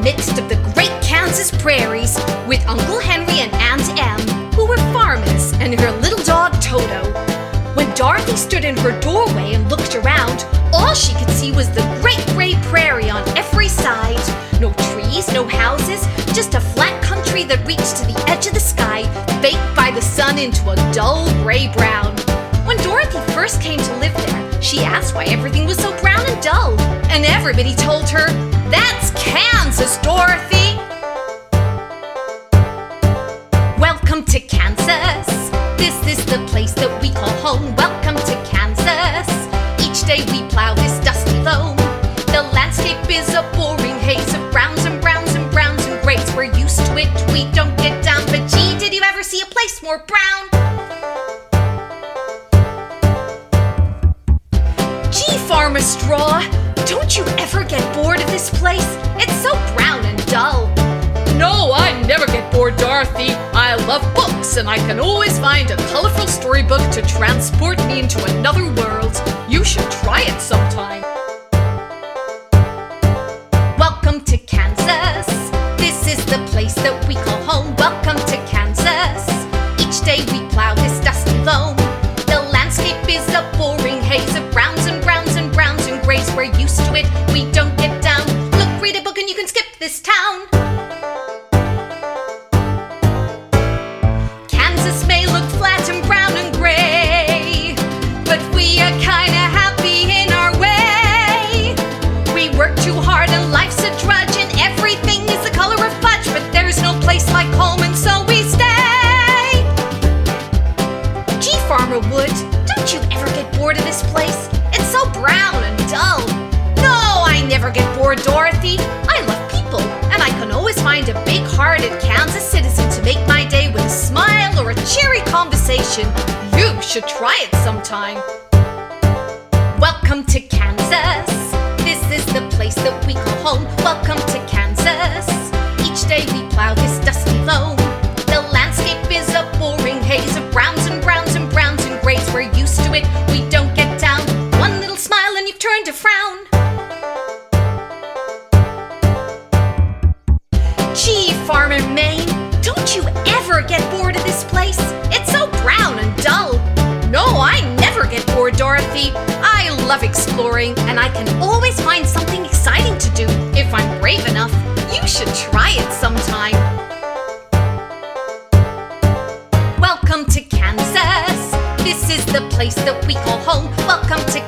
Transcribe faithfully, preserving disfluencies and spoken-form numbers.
midst of the great Kansas prairies with Uncle Henry and Aunt Em, who were farmers, and her little dog Toto. When Dorothy stood in her doorway and looked around, all she could see was the great gray prairie on every side. No trees, no houses, just a flat country that reached to the edge of the sky, baked by the sun into a dull gray-brown. When Dorothy first came to live there, she asked why everything was so brown and dull, and everybody told her, "That's Kansas, Dorothy!" Welcome to Kansas. This is the place that we call home. Welcome to Kansas. Each day we plow this dusty loam. The landscape is a boring haze of browns and browns and browns and grays. We're used to it, we don't get down. But gee, did you ever see a place more brown? Gee, Farmer Straw, don't you ever get bored of this place? It's so brown and dull. No, I never get bored, Dorothy. I love books, and I can always find a colorful storybook to transport me into another world. You should try it sometime. Welcome to Kansas. This is the place that we call home. Welcome to Kansas. Each day we plow this dusty loam. The landscape is a boring haze of browns and browns and browns and grays. We're used to it, we don't get down. Look, read a book and you can skip this town. Kansas may look flat and brown and gray, but we are kinda happy in our way. We work too hard and life's a drudge and everything is the color of fudge, but there's no place like home and so we stay. Gee, Farmer Wood, don't you ever get bored of this place? It's so brown and dull. No, I never get bored, Dorothy. I love people, and I can always find a big-hearted Kansas citizen to make my day with a smile or a cheery conversation. You should try it sometime. Welcome to Kansas. This is the place that we call home. Welcome to Kansas. Each day we plow this dusty loam. The landscape is a boring haze of browns and browns and browns and grays. We're used to it, we don't get down. One little smile and you've turned a frown. Gee, Farmer Maine, don't you ever get bored of this place? It's so brown and dull. No, I never get bored, Dorothy. I love exploring, and I can always find something exciting to do if I'm brave enough. You should try it sometime. Welcome to Kansas. This is the place that we call home. Welcome to